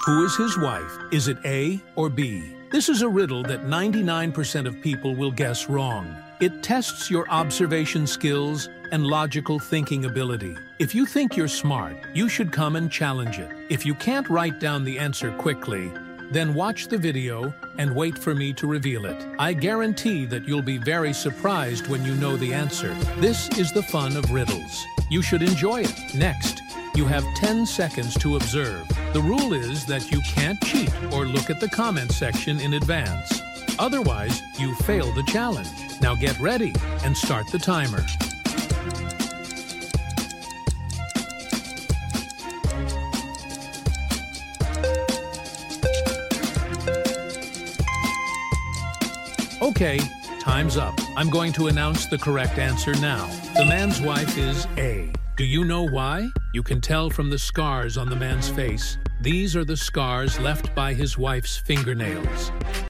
Who is his wife? Is it A or B? This is a riddle that 99% of people will guess wrong. It tests your observation skills and logical thinking ability. If you think you're smart, you should come and challenge it. If you can't write down the answer quickly, then watch the video and wait for me to reveal it. I guarantee that you'll be very surprised when you know the answer. This is the fun of riddles. You should enjoy it. Next, you have 10 seconds to observe. The rule is that you can't cheat or look at the comment section in advance. Otherwise, you fail the challenge. Now get ready and start the timer. Okay, time's up. I'm going to announce the correct answer now. The man's wife is A. Do you know why? You can tell from the scars on the man's face. These are the scars left by his wife's fingernails.